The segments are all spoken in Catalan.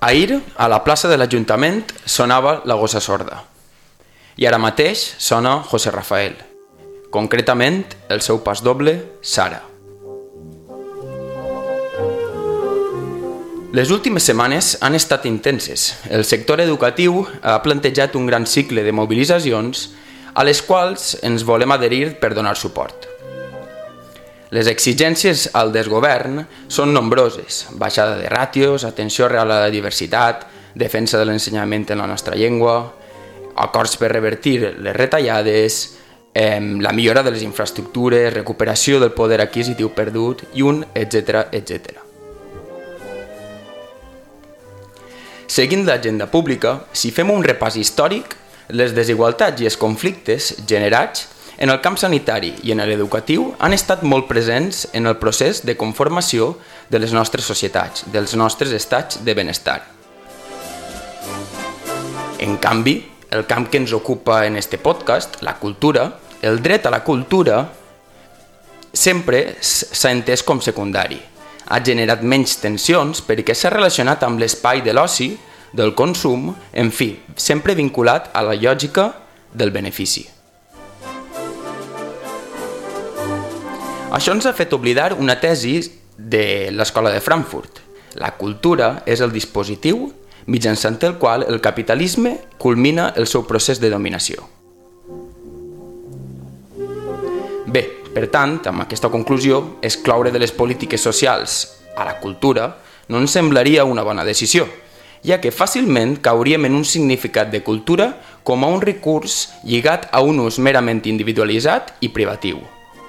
Ahir, a la plaça de l'Ajuntament, sonava la gossa sorda. I ara mateix sona José Rafael, concretament el seu pas doble, Sara. Les últimes setmanes han estat intenses. El sector educatiu ha plantejat un gran cicle de mobilitzacions a les quals ens volem adherir per donar suport. Les exigències al desgovern són nombroses: baixada de ràtios, atenció real a la diversitat, defensa de l'ensenyament en la nostra llengua, acords per revertir les retallades, la millora de les infraestructures, recuperació del poder adquisitiu perdut i un etcètera, etcètera. Seguint l'agenda pública, si fem un repàs històric, les desigualtats i els conflictes generats en el camp sanitari i en l'educatiu han estat molt presents en el procés de conformació de les nostres societats, dels nostres estats de benestar. En canvi, el camp que ens ocupa en este podcast, la cultura, el dret a la cultura, sempre s'ha entès com secundari. Ha generat menys tensions perquè s'ha relacionat amb l'espai de l'oci, del consum, en fi, sempre vinculat a la lògica del benefici. Això ens ha fet oblidar una tesi de l'Escola de Frankfurt. La cultura és el dispositiu mitjançant el qual el capitalisme culmina el seu procés de dominació. Bé, per tant, amb aquesta conclusió, excloure de les polítiques socials a la cultura no ens semblaria una bona decisió, ja que fàcilment cauríem en un significat de cultura com a un recurs lligat a un ús merament individualitzat i privatiu.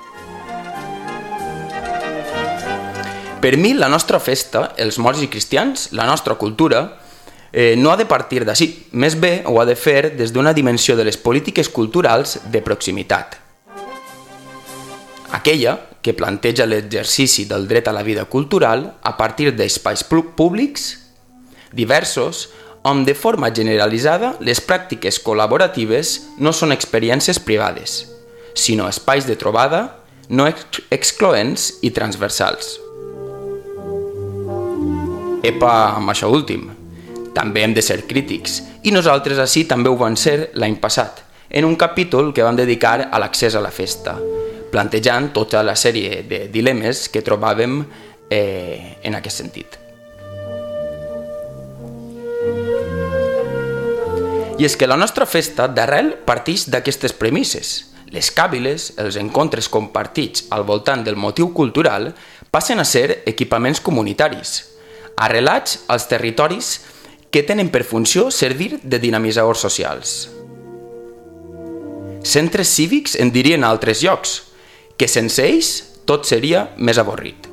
Per mi, la nostra festa, els morts i cristians, la nostra cultura, no ha de partir d'ací, més bé ho ha de fer des d'una dimensió de les polítiques culturals de proximitat. Aquella que planteja l'exercici del dret a la vida cultural a partir d'espais públics diversos on de forma generalitzada les pràctiques col·laboratives no són experiències privades, sinó espais de trobada no excloents i transversals. Epa, amb això últim, també hem de ser crítics, i nosaltres així també ho vam ser l'any passat, en un capítol que vam dedicar a l'accés a la festa, plantejant tota la sèrie de dilemes que trobàvem en aquest sentit. I és que la nostra festa d'arrel partix d'aquestes premisses. Les càbiles, els encontres compartits al voltant del motiu cultural, passen a ser equipaments comunitaris, arrelats als territoris que tenen per funció servir de dinamitzadors socials. Centres cívics en dirien a altres llocs, que sense ells tot seria més avorrit.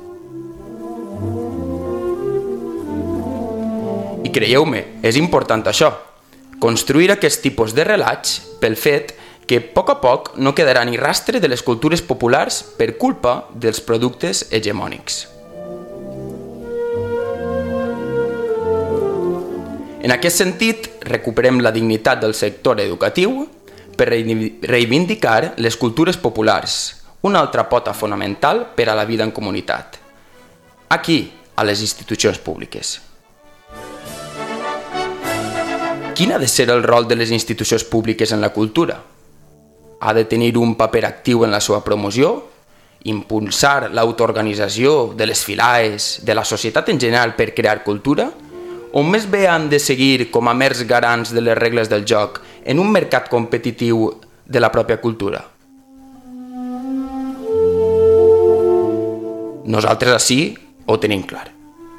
I creieu-me, és important això, construir aquest tipus de relats pel fet que a poc no quedarà ni rastre de les cultures populars per culpa dels productes hegemònics. En aquest sentit, recuperem la dignitat del sector educatiu per reivindicar les cultures populars, una altra pota fonamental per a la vida en comunitat. Aquí, a les institucions públiques. Quin ha de ser el rol de les institucions públiques en la cultura? Ha de tenir un paper actiu en la seva promoció? Impulsar l'autoorganització de les filaes, de la societat en general per crear cultura? O més bé han de seguir com a mers garants de les regles del joc en un mercat competitiu de la pròpia cultura? Nosaltres així ho tenim clar.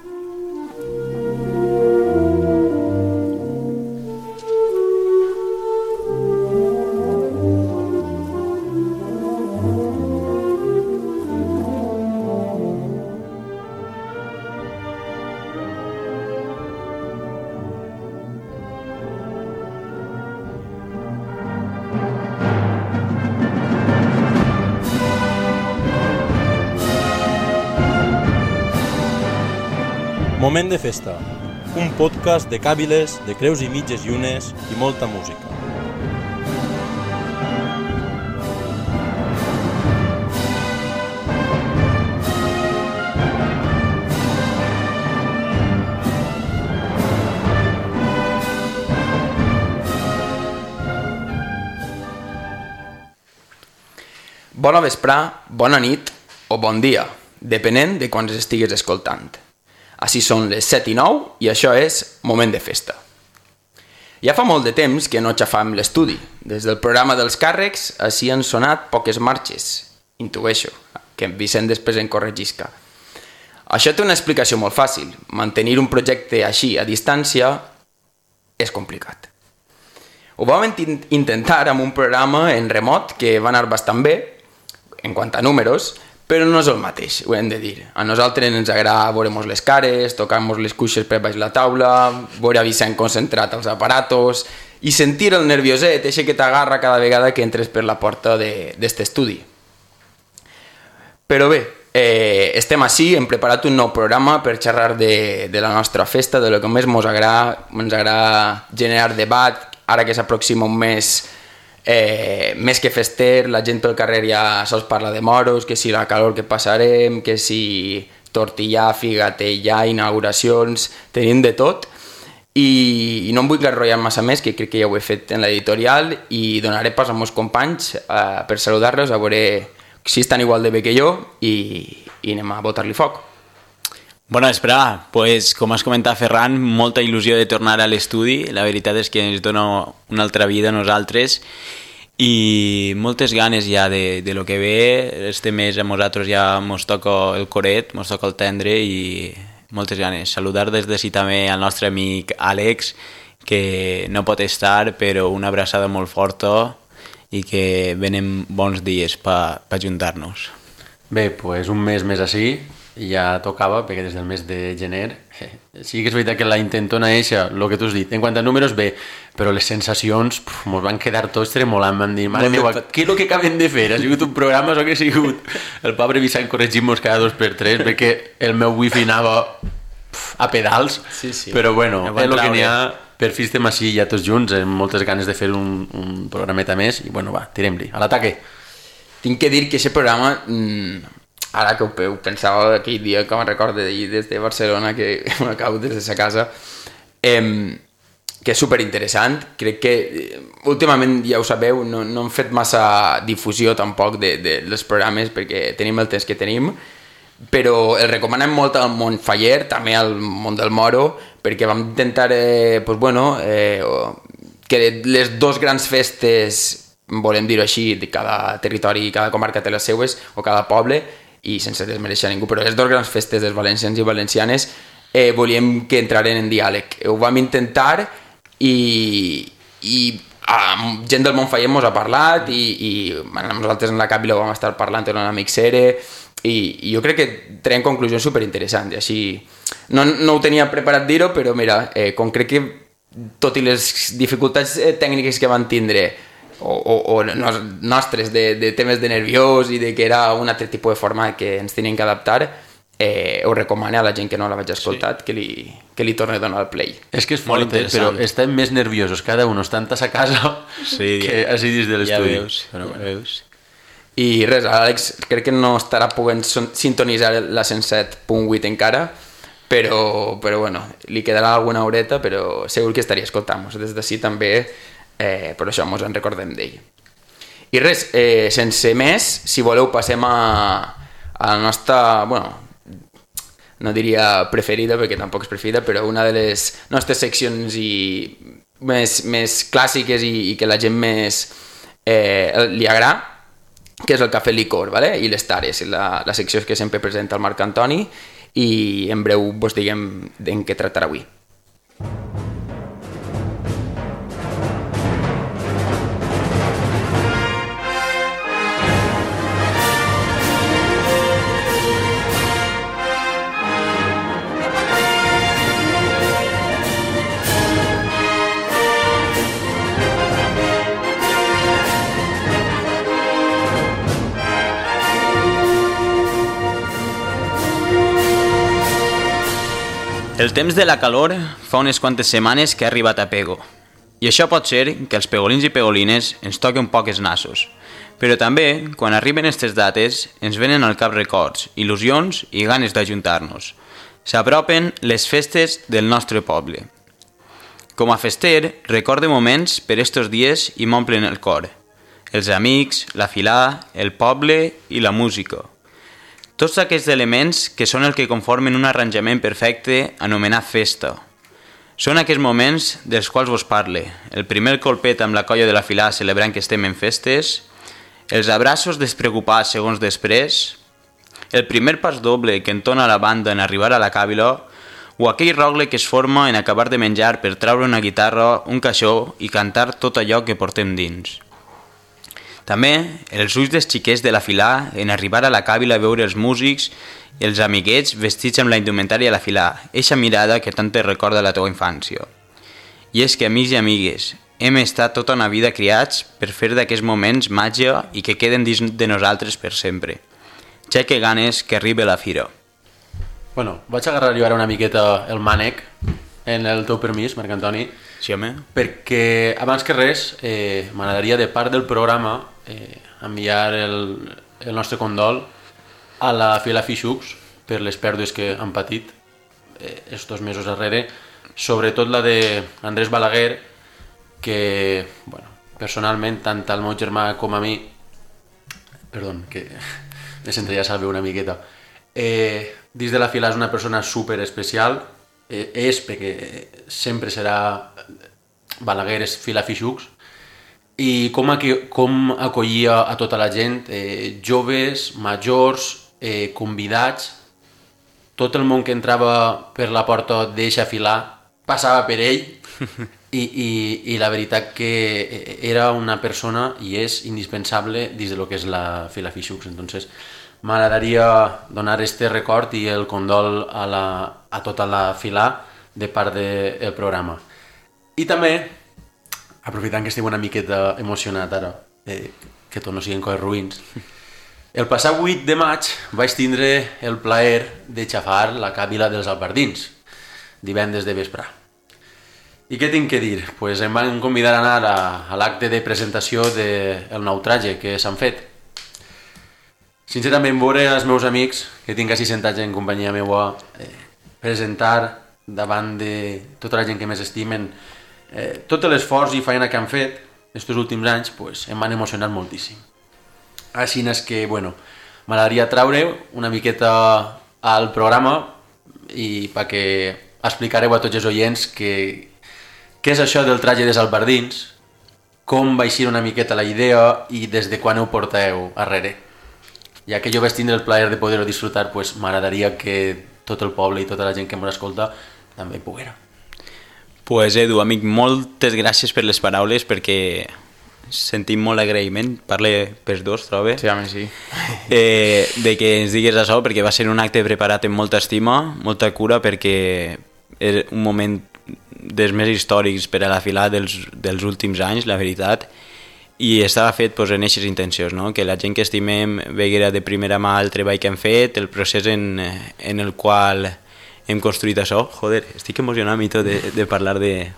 Moment de festa, un podcast de càbiles, de creus i mitges llunes i molta música. Bona vesprà, bona nit o bon dia, depenent de quan ens estigues escoltant. Així són les 7 i 9 i això és Moment de Festa. Ja fa molt de temps que no xafam l'estudi. Des del programa dels càrrecs així han sonat poques marxes. Intueixo, que en Vicent després en corregisca. Això té una explicació molt fàcil. Mantenir un projecte així a distància és complicat. Ho vam intentar amb un programa en remot que va anar bastant bé, en quant a números, però no és el mateix, ho hem de dir. A nosaltres ens agrada veure-nos les cares, tocar-nos les cuixes per baix la taula, veure a Vicent concentrat als aparatos i sentir el nervioset, eixe que t'agarra cada vegada que entres per la porta d'este estudi. Però bé, estem així, hem preparat un nou programa per xerrar de la nostra festa, de lo que més ens agrada generar debat, ara que s'aproxima un mes més que fester, la gent pel carrer ja sols parla de moros, que si la calor que passarem, que si tortillà, figatellà, inauguracions, tenim de tot. I no em vull enrotllar massa més, que crec que ja ho he fet en l'editorial, i donaré pas als meus companys per saludar-los, a veure si estan igual de bé que jo, i anem a botar-li foc. Bona vesprà, pues, com has comentat Ferran, molta il·lusió de tornar a l'estudi, la veritat és que ens dona una altra vida a nosaltres i moltes ganes ja de lo que ve. Este mes a nosaltres ja mos toca el coret, mos toca el tendre i moltes ganes. Saludar des d'ací també al nostre amic Àlex, que no pot estar, però una abraçada molt forta i que venen bons dies per ajuntar-nos. Bé, pues un mes més així, ja tocava, perquè des del mes de gener sí que és veritat que la intentona eixa, el que tu has dit, en quant a números bé, però les sensacions ens van quedar tots tremolant, van dir, mare meva, què és el que acabem de fer? Ha sigut un programa o que ha sigut el pobre Vicent corregint-nos cada 2x3 perquè el meu wifi anava a pedals, sí. Però bueno, és el que n'hi ha, per fi estem així ja tots junts, amb moltes ganes de fer un programeta més i bueno, va, tirem-li, a l'ataque. Tinc que dir que aquest programa ara que ho pensava aquell dia que me'n recordo des de Barcelona, que m'acabo des de sa casa, que és superinteressant. Crec que últimament, ja ho sabeu, no hem fet massa difusió tampoc dels programes perquè tenim el temps que tenim, però el recomanem molt al món faller, també al món del moro, perquè vam intentar que les dues grans festes, volem dir-ho així, de cada territori, cada comarca té les seues, o cada poble, i sense desmereixer ningú, però les dues grans festes dels valencians i valencianes volíem que entraren en diàleg. Ho vam intentar i gent del món faller mos ha parlat i nosaltres en la Càbila ho vam estar parlant en un amic Sere i jo crec que traiem conclusions superinteressants i així no ho tenia preparat dir-ho, però mira, com crec que tot i les dificultats tècniques que van tindre o nostres de temes de nerviós i de que era un altre tipus de format que ens tenien que adaptar, ho recomano a la gent que no l'haig escoltat, sí. que li torni a donar el play. És que és fort, però estem més nerviosos cada un estant a sa casa que així dins de l'estudi. Ja veus. I res, Àlex crec que no estarà podent sintonitzar la 107.8 encara, però bueno, li quedarà alguna horeta, però segur que estaria escoltant-nos des d'ací també. Per això ens en recordem d'ell. I res, sense més, si voleu passem a la nostra, no diria preferida perquè tampoc és preferida, però una de les nostres seccions més clàssiques i que la gent més li agrada, que és el cafè licor, ¿vale? I les tares, la secció que sempre presenta el Marc Antoni i en breu vos diguem en què tractarà avui. El temps de la calor fa unes quantes setmanes que ha arribat a pego. I això pot ser que els pegolins i pegolines ens toquen un poc els nassos. Però també, quan arriben aquestes dates, ens venen al cap records, il·lusions i ganes d'ajuntar-nos. S'apropen les festes del nostre poble. Com a fester, recorde moments per estos dies i m'omplen el cor. els amics, la filà, el poble i la música. Tots aquests elements que són el que conformen un arranjament perfecte anomenat festa. Són aquests moments dels quals vos parle. El primer colpet amb la colla de la filà celebrant que estem en festes, els abraços despreocupats segons després, el primer pas doble que entona la banda en arribar a la càbila o aquell rogle que es forma en acabar de menjar per treure una guitarra, un caixó i cantar tot allò que portem dins. També els ulls dels xiquets de la filà en arribar a la càbila a veure els músics i els amiguets vestits amb la indumentària a la filà, eixa mirada que tant te recorda la teua infància. I és que, amics i amigues, hem estat tota una vida criats per fer d'aquests moments màgia i que queden dins de nosaltres per sempre. Ja que ganes que arribi la fira. Bueno, vaig agarrar jo ara una miqueta el mànec, en el teu permís, Marc Antoni, Sí, home? perquè abans que res m'agradaria de part del programa enviar el nostre condol a la Fila Fixux per les pèrdues que han patit estos mesos darrere, sobretot la d'Andrés Balaguer, que, bueno, personalment, tant al meu germà com a mi, perdó, que me sentaria salve una miqueta, dins de la fila és una persona super especial, és perquè sempre serà Balaguer, és Fila Fixux, i com acollia a tota la gent, joves, majors, convidats, tot el món que entrava per la porta d'eixa filà passava per ell i la veritat que era una persona i és indispensable dins de lo que és la Fila Fixux. Entonces m'agradaria donar este record i el condol a tota la filà de part del programa. I també, aprofitant que estic una miqueta emocionat ara, que tot no siguin coses ruïns, el passat 8 de maig vaig tindre el plaer de xafar la càbila dels Albardins, divendres de vespre. I què tinc que dir? Pues em van convidar a anar a l'acte de presentació del nou traje que s'han fet. Sincerament, veure els meus amics, que tinc quasi sentats en companyia meua, presentar davant de tota la gent que més estimen tot l'esforç i feina que han fet aquests últims anys, pues, em van emocionar moltíssim. Així és que, bueno, m'agradaria traure una miqueta al programa i perquè explicareu a tots els oients què és això del traje dels Albardins, com va eixir una miqueta la idea i des de quan ho porteu darrere. Ja que jo vaig tindre el plaer de poder-ho disfrutar, pues, m'agradaria que tot el poble i tota la gent que ens escolta també poguera. Pues Edu, amic, moltes gràcies per les paraules, perquè sentim molt agraïment, parle pels dos, trobe? Sí, home, sí. De que ens digues això, perquè va ser un acte preparat amb molta estima, molta cura, perquè és un moment dels més històrics per a la filà dels últims anys, la veritat, i estava fet pues, en aquestes intencions, no? Que la gent que estimem veguera de primera mà el treball que hem fet, el procés en el qual hem construït això. Joder, estic emocionat i tot de parlar de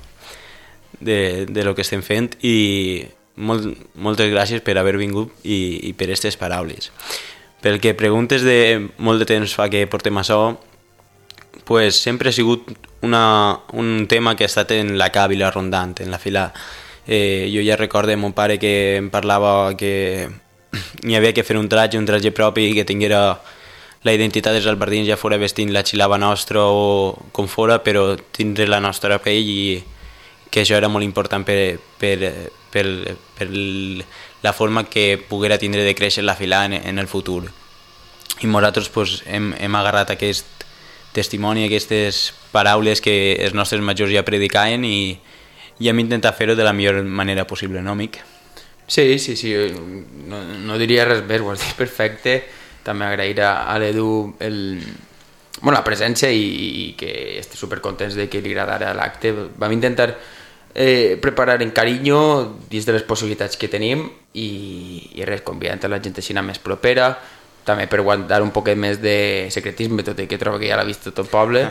lo que estem fent i moltes gràcies per haver vingut i per aquestes paraules. Pel que preguntes de molt de temps fa que portem això, pues sempre ha sigut un tema que ha estat en la càbila rondant, en la fila. Jo ja recordo mon pare que em parlava que n'hi havia que fer un traje propi que tinguera la identitat dels albardins, ja fora vestint la xilava nostra o com fora, però tindre la nostra pell i que això era molt important per la forma que poguera tindre de créixer la fila en el futur. I nosaltres pues, hem agarrat aquest testimoni, aquestes paraules que els nostres majors ja predicaven i hem intentat fer-ho de la millor manera possible, no, amic? Sí, no diria res més, ho has dit perfecte. També agrair a l'Edu la presència i que estic supercontents de que li agradara l'acte. Vam intentar preparar en carinyo dins de les possibilitats que tenim i res, convidant a la gent així més propera, també per guardar un poquet més de secretisme, tot i que trobo que ja l'ha vist tot el poble,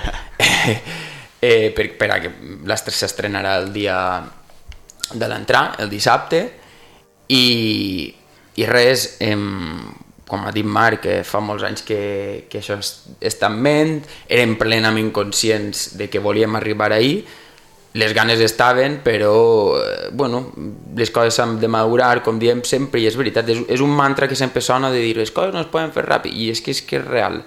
per a que l'estre s'estrenarà el dia de l'entrar, el dissabte, i res, com ha dit Marc, fa molts anys que això està en ment, érem plenament conscients de que volíem arribar ahir, les ganes estaven, però bueno, les coses s'han de madurar, com diem sempre, i és veritat, és un mantra que sempre sona de dir les coses no es poden fer ràpid, i és que és real.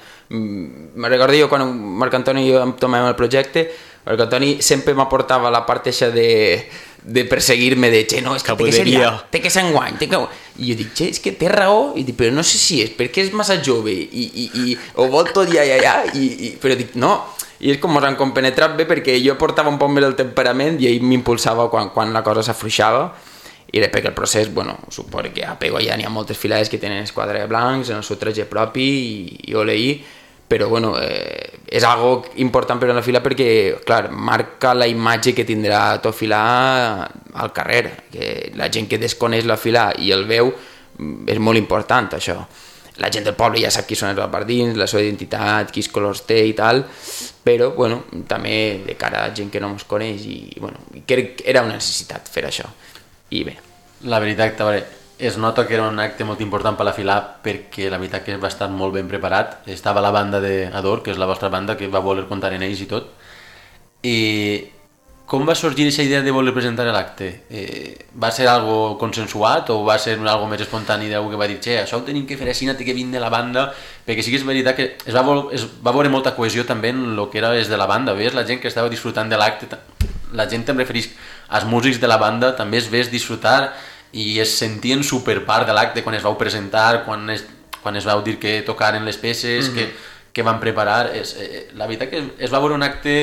Me recordo jo quan Marc Antoni i jo em tomàvem el projecte, Marc Antoni sempre m'aportava la part eixa de perseguir-me, de no, és que té que ser ja, té que ser enguany, i jo dic, és que té raó, i dic, però no sé si és perquè és massa jove i ho vol tot ja, però dic, no. I és com ens han compenetrat bé perquè jo portava un poc més el temperament i ell m'impulsava quan la cosa s'afluixava, i perquè el procés, bueno, suposo que a Pego ja n'hi ha moltes filades que tenen esquadre blancs en el seu traje propi i oleí, però bueno, és algo important per a la fila perquè, clar, marca la imatge que tindrà tot filar al carrer, que la gent que desconeix la fila i el veu és molt important, això. La gent del poble ja sap qui són els albardins, la seva identitat, quins colors té i tal, però bueno, també de cara a gent que no ens coneix i bueno, crec que era una necessitat fer això, i bé. La veritat, a veure, es nota que era un acte molt important per la fila perquè la veritat que va estar molt ben preparat. Estava la banda d'Ador, que és la vostra banda, que va voler comptar en ells i tot. I com va sorgir aquesta idea de voler presentar l'acte? Va ser algo consensuat o va ser algo més espontani d'algú que va dir això ho tenim que fer així, té que vindre de la banda, perquè sí que és veritat que es va veure molta cohesió també en el que era des de la banda, ves la gent que estava disfrutant de l'acte, la gent em referís als músics de la banda, també es ves disfrutar i es sentien superpart de l'acte quan es vau presentar, quan es vau dir que tocaren les peces, que van preparar. La veritat que es va veure un acte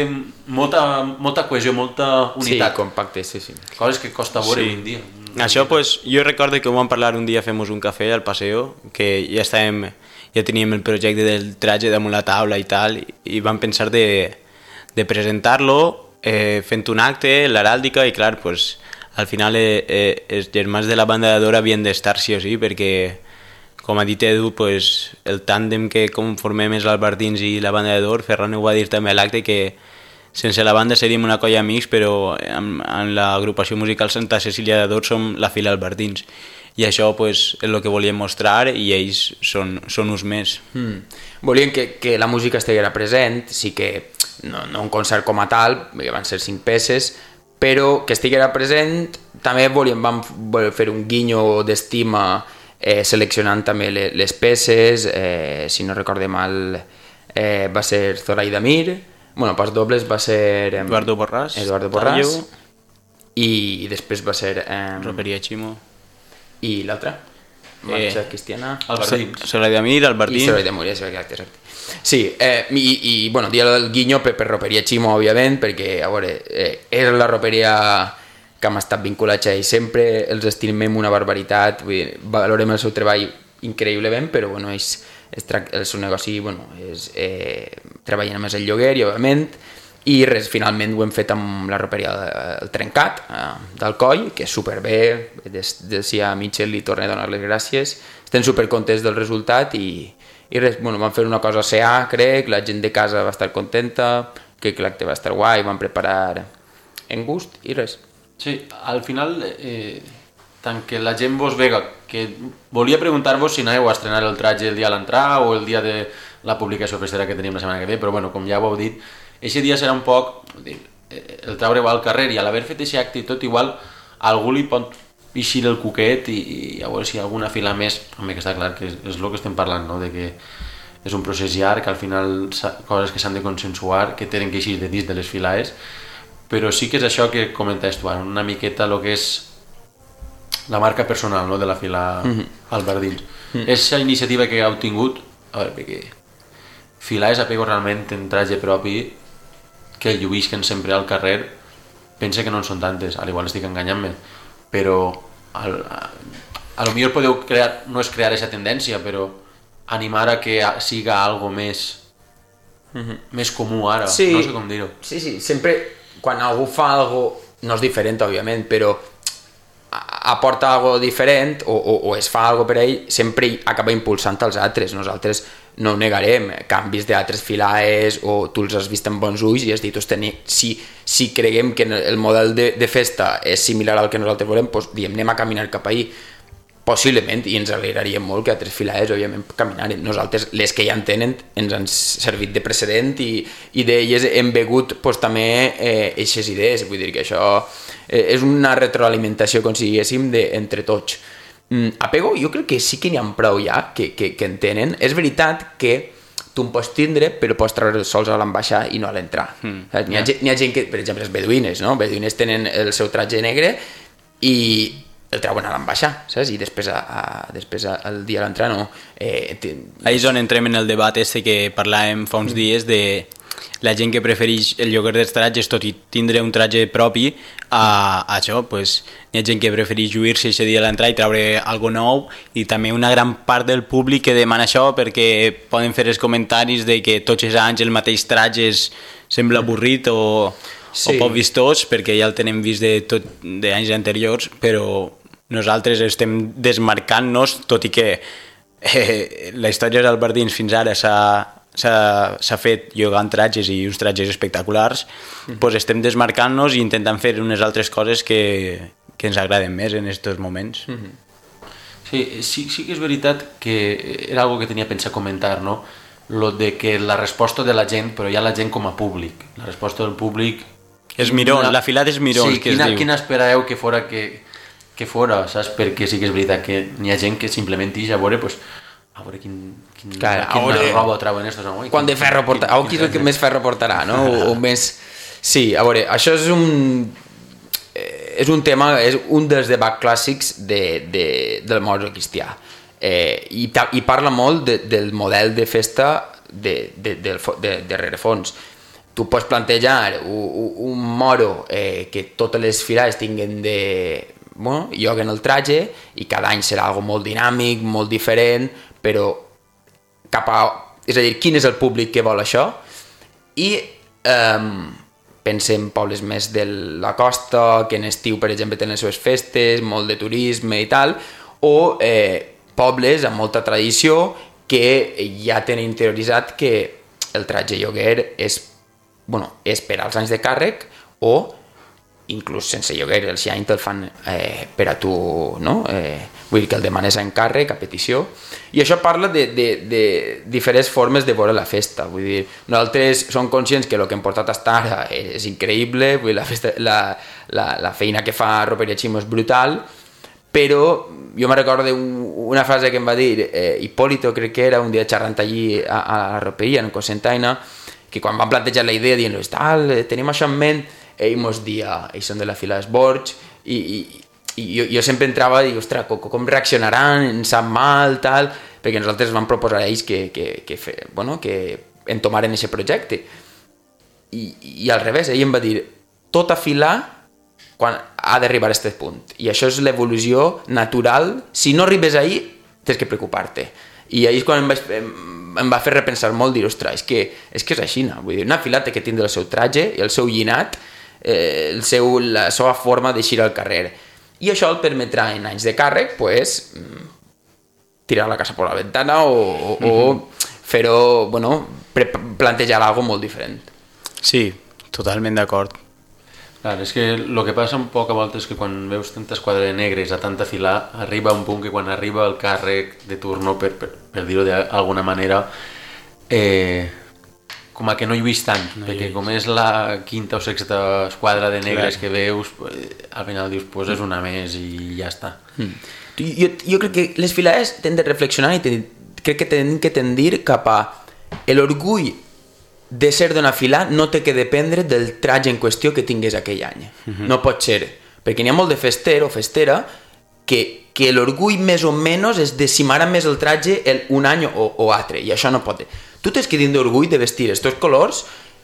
molta cohesió, molta unitat. Sí, compacte, sí. Coses que costa veure un dia. Això, pues, jo recordo que ho vam parlar un dia, fem-nos un cafè al Paseo, que ja teníem el projecte del traje damunt la taula i tal, i vam pensar de presentar-lo fent un acte, l'heràldica, i clar, pues, al final els germans de la banda d'Ador havien d'estar sí o sí, perquè com ha dit Edu, pues, el tàndem que conformem és l'Albardins i la banda d'Ador. Ferran ho va dir també a l'acte, que sense la banda seríem una colla amics, però en l'agrupació musical Santa Cecília d'Ador som la fila Albardins. I això pues, és el que volíem mostrar i ells són uns més. Volíem que la música estiguera present, sí que no un concert com a tal, que van ser 5 peces, però que estiguera present. També vam fer un guinyo d'estima seleccionant també les peces, si no recorde mal va ser Zoraida Mir, bueno, pas dobles va ser Eduardo Borràs, i després va ser Roperia Chimo i l'altra Marxa Cristiana, Zoraida Mir, Albardins i Zoraida Mir, exacte. Sí, i bueno, dia del guinyo per Roperia Chimo, òbviament, perquè a veure, és la roperia que hem estat vinculats a ells sempre, els estimem una barbaritat, valorem el seu treball increïblement, però bueno, el seu negoci és treballant amb el lloguer, i òbviament, i finalment ho hem fet amb la roperia del Trencat, d'Alcoi, que és superbé, des si a Mitchell li torno a donar les gràcies, estem supercontents del resultat i res, vam fer una cosa CA, crec, la gent de casa va estar contenta, crec que l'acte va estar guai, vam preparar en gust i res. Sí, al final, tant que la gent vos vega, que volia preguntar-vos si anàveu a estrenar el traje el dia a l'entrar o el dia de la publicació festera que tenim la setmana que ve, però bueno, com ja ho heu dit, aquest dia serà un poc el traure-ho al carrer, i a l'haver fet aquest acte i tot, igual algú li pot eixir el cuquet i a veure si alguna fila més, home, que està clar que és el que estem parlant, no? De que és un procés llarg, que al final coses que s'han de consensuar, que tenen que eixir de dins de les filaes, però sí que és això que comentaves tu, una miqueta el que és la marca personal, no?, de la fila Albardins. És la iniciativa que heu tingut, a veure, perquè filaes a Pego realment en traje propi, que lluïsquen sempre al carrer, pensa que no en són tantes, al igual estic enganyant-me, però a lo millor podeu crear, no és crear aquesta tendència, però animar a que siga algo més comú ara, sí, no sé com dir-ho. Sí, sempre quan algú fa algo, no és diferent, òbviament, però aporta algo diferent o es fa algo per ell, sempre acaba impulsant els altres. Nosaltres no ho negarem, canvis d'altres filaes o tu els has vist amb bons ulls i has dit, si creguem que el model de festa és similar al que nosaltres volem, doncs diem, anem a caminar cap ahí. Possiblement, i ens alegraria molt que altres filades, òbviament, caminaren. Nosaltres, les que ja en tenen, ens han servit de precedent i d'elles hem begut pues, també eixes idees. Vull dir que això és una retroalimentació, com si diguéssim, entre tots. Apego, jo crec que sí que n'hi ha prou ja que en tenen. És veritat que tu en pots tindre, però pots treure els sols a l'ambaixar i no a l'entrar. N'hi ha gent que, per exemple, les beduïnes, no? Beduïnes tenen el seu tratge negre i el treuen a l'ambaixar, saps? I després el dia a l'entrar no. Ahí és on entrem en el debat que parlàvem fa uns dies de la gent que prefereix el lloguer dels tratges tot i tindre un tratge propi a això, pues, hi ha gent que prefereix lluir-se aquest dia a l'entrar i treure alguna nou, i també una gran part del públic que demana això perquè poden fer els comentaris de que tots els anys el mateix tratge sembla avorrit o poc vistós, perquè ja el tenem vist d'anys anteriors, però nosaltres estem desmarcant-nos, tot i que la història dels albardins fins ara s'ha fet llogant tratges i uns tratges espectaculars, doncs estem desmarcant-nos i intentant fer unes altres coses que ens agraden més en aquests moments. Sí que és veritat que era algo que tenia pensat comentar, no? Lo de que la resposta de la gent, però ja la gent com a públic, la resposta del públic... És mirons, la filada és mirons, sí, que es diu. Quina esperàveu que fora, saps? Perquè sí que és veritat que n'hi ha gent que simplement ix a veure, pues, a veure quina roba treuen estos. Quant de ferro portarà, qui és el que més ferro portarà, no? O més... Sí, a veure, això és un tema, és un dels debats clàssics del món cristià. I parla molt del model de festa de rerefons. Tu pots plantejar un moro que totes les filades tinguen lloguen el tratge i cada any serà algo molt dinàmic, molt diferent, però és a dir, quin és el públic que vol això? I pensem en pobles més de la costa, que en estiu, per exemple, tenen les seves festes, molt de turisme i tal, o pobles amb molta tradició que ja tenen interioritzat que el tratge lloguer és per als anys de càrrec o inclús sense lloguer, els anys te'l fan per a tu, no? Vull dir que el demanes a encàrrec, a petició, i això parla de diferents formes de veure la festa. Vull dir, nosaltres som conscients que el que hem portat fins ara és increïble, vull dir, la feina que fa Roperia Ximo és brutal, però jo me recordo una frase que em va dir Hipólito, crec que era, un dia xerrant allí a la Roperia, en Cosentaina, que quan van plantejar la idea dient tenim això en ment, ell mos dia, ells són de la fila d'esbords, i jo sempre entrava i dic, ostres, com reaccionaran, ens sap mal, tal, perquè nosaltres vam proposar a ells que entomaren aquest projecte. I al revés, ell em va dir, tota fila quan ha d'arribar a aquest punt, i això és l'evolució natural, si no arribes ahí, tens que preocupar-te. I ahir quan em va fer repensar molt, dir, ostres, és que és així, vull dir, una fila té que tindre el seu tratge, el seu llinat, la seva forma d'eixir al carrer. I això el permetrà en anys de càrrec tirar la casa per la ventana o fer-ho, plantejar alguna molt diferent. Sí, totalment d'acord. Clar, és que el que passa un poc a voltes és que quan veus tantes quadres negres a tanta fila, arriba un punt que quan arriba el càrrec de turno, per dir-ho d'alguna manera, com a que no lluís tant, perquè com és la quinta o sexta esquadra de negres que veus, al final dius, pues és una més i ja està. Jo crec que les filades tenen de reflexionar i crec que tenen que tendir cap a l'orgull de ser d'una fila no té que dependre del tratge en qüestió que tingués aquell any. No pot ser, perquè n'hi ha molt de fester o festera que l'orgull més o menys és de si m'agrada més el tratge un any o altre, i això no pot ser. Tu tens que tindre orgull de vestir els teus colors,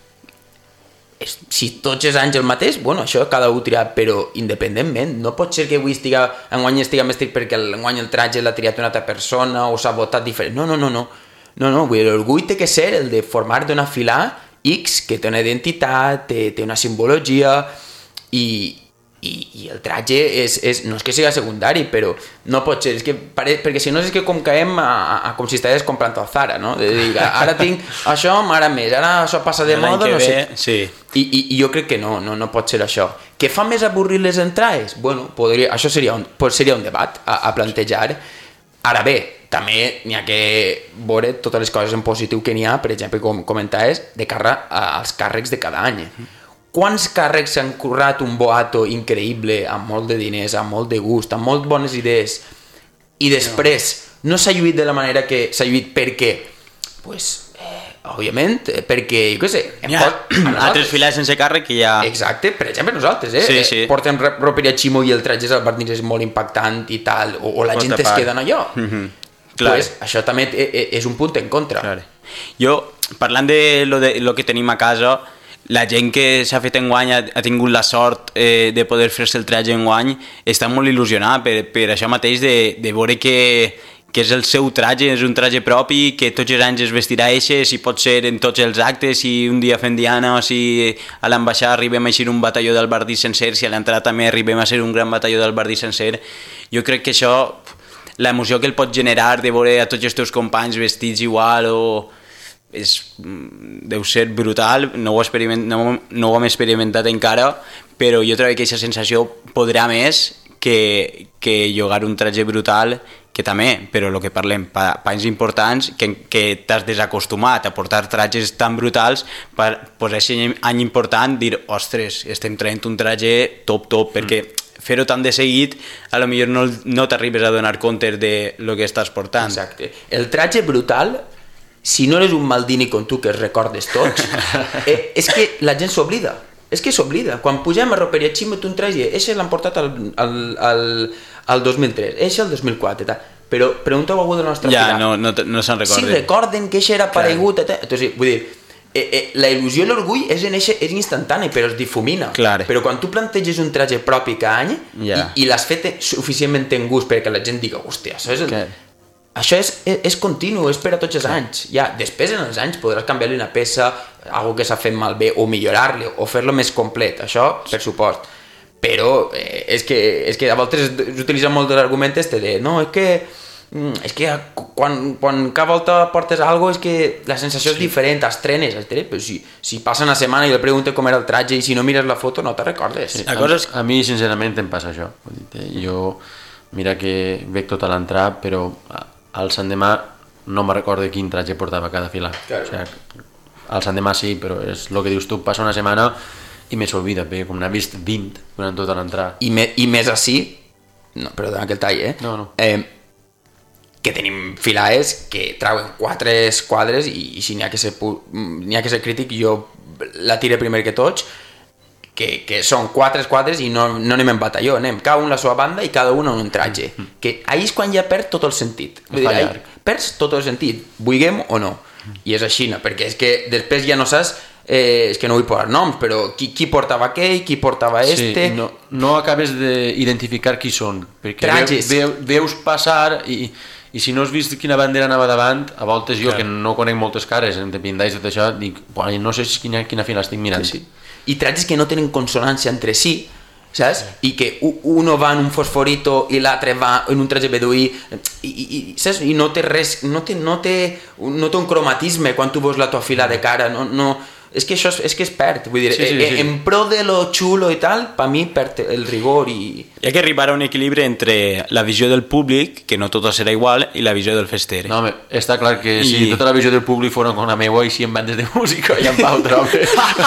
si tots els anys el mateix, això cada un triar, però independentment, no pot ser que avui enguany estiga vestit perquè enguany el tratge l'ha triat una altra persona o s'ha votat diferent. No, vull dir, l'orgull té que ser el de formar d'una fila X que té una identitat, té una simbologia i i el traje no és que sigui secundari, però no pot ser, perquè si no és que com caiem a com si estigués comprant al Zara, no? De dir, ara tinc això, ara més, ara això passa de moda, no sé. Sí. I jo crec que no pot ser això. Què fa més avorrir les entrades? Bueno, això seria un debat a plantejar. Ara bé, també n'hi ha que veure totes les coses en positiu que n'hi ha, per exemple, com comentaves, de cara als càrrecs de cada any. Quants càrrecs s'han currat un boato increïble, amb molt de diners, amb molt de gust, amb molt bones idees, i després no s'ha lluït de la manera que s'ha lluït? Per què? Pues, òbviament, perquè, jo què sé... altres filats sense càrrec que ja... Exacte, per exemple nosaltres, Sí. Portem roperia Ximo i el traje al Bardins és molt impactant i tal, o la gent es queda en allò. Pues, això també és un punt en contra. Clar. Jo, parlant de lo que tenim a casa, la gent que s'ha fet enguany ha tingut la sort de poder fer-se el traje enguany, està molt il·lusionada per això mateix de veure que és el seu traje, és un traje propi, que tots els anys es vestirà eixe, si pot ser en tots els actes, si un dia fem diana, o si a l'ambaixada arribem a eixir un batalló del Bardí sencer, si a l'entrada també arribem a ser un gran batalló del Bardí sencer. Jo crec que això, l'emoció que el pot generar de veure a tots els teus companys vestits igual deu ser brutal, no ho hem experimentat encara, però jo trobo que aquesta sensació podrà més que llogar un traje brutal, que també, però el que parlem, panys importants, que t'has desacostumat a portar trajes tan brutals, per aquest any important dir, ostres, estem traient un traje top, perquè fer-ho tan de seguit, a lo millor no t'arribes a donar compte de lo que estàs portant. Exacte. El traje brutal, si no eres un Maldini com tu, que es recordes tots, és que la gent s'oblida. És que s'oblida. Quan pugem a roperia Ximo, tu un traje, eixe l'han portat al 2003, eixe el 2004, tal. Però pregunta-ho a algú de la nostra fila. No se'n recorden. Si recorden que eixe era paregut, entonces, vull dir, la il·lusió i l'orgull és instantani, però es difumina. Clar. Però quan tu planteges un traje propi cada any i l'has fet suficientment en gust perquè la gent diga, hòstia, això és continu, és per a tots els anys. Ja, després en els anys podràs canviar-li una peça, algo que s'ha fet malbé, o millorar-li, o fer-lo més complet, això per supost. Però és que a voltes s'utilitza molt l'argument de no, és que quan cada volta portes alguna cosa és que la sensació és diferent, estrenes, però si passa una setmana i el preguntes com era el traje i si no mires la foto no te'n recordes. Sí, a mi sincerament em passa això. Jo, mira que veig tot a l'entrar, però al Sant Demà no me recordo quin traje portava cada fila. Claro. O sigui, al Sant Demà sí, però és el que dius tu, passa una setmana i me s'olvida, perquè com n'ha vist 20 durant tota l'entrada. I més així, no, perdona que el tall, No. Que tenim filaes que trauen 4 quadres i si n'hi ha que ser crític, jo la tire primer que tots, que són 4 quadres i no anem en batalló, anem cada un a la seva banda i cada un en un traje, que ahí és quan ja perd tot el sentit, perds tot el sentit, vulguem o no, i és així, perquè és que després ja no saps, és que no vull posar noms, però qui portava aquell, qui portava este... Sí, no acabes d'identificar qui són, perquè veus passar i si no has vist quina bandera anava davant, a voltes jo, que no conec moltes cares, en dependais de tot això, dic, no sé quina fila estic mirant. Sí. I trajes que no tenen consonància entre si, saps? I que uno va en un fosforito i l'altre va en un traje beduí, saps? I no té res, no té un cromatisme quan tu veus la tua fila de cara, és que això és que es perd, vull dir, sí. En pro de lo xulo i tal, per mi perd el rigor i... Hi ha que arribar a un equilibri entre la visió del públic, que no tot serà igual, i la visió del fester. No, home, està clar que si tota la visió del públic fos com la meva i si en bandes de música ja en pau trobe.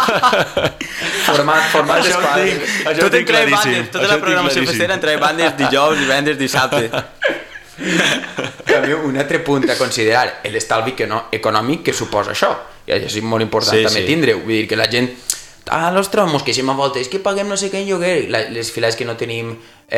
Format d'espai. Tot entra en bandes, tota la programació festera entra en bandes dijous, divendres, dissabte. També un altre punt a considerar, l'estalvi econòmic que suposa això. I això és molt important també tindre, vull dir que la gent los tramos que a voltes és que paguem no sé què en lloguer, les files que no tenim